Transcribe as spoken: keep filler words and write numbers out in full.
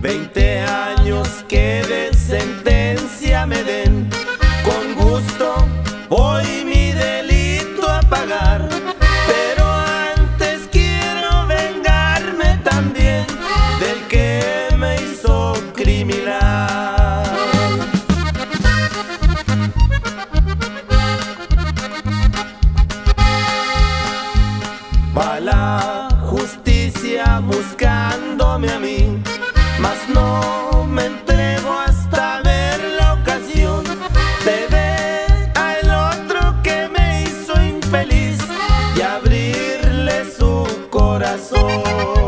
Veinte años que de sentencia me den, con gusto voy mi delito a pagar. Pero antes quiero vengarme también del que me hizo criminal. Va la justicia buscándome a mí, mas no me entrego hasta ver la ocasión de ver al otro que me hizo infeliz y abrirle su corazón.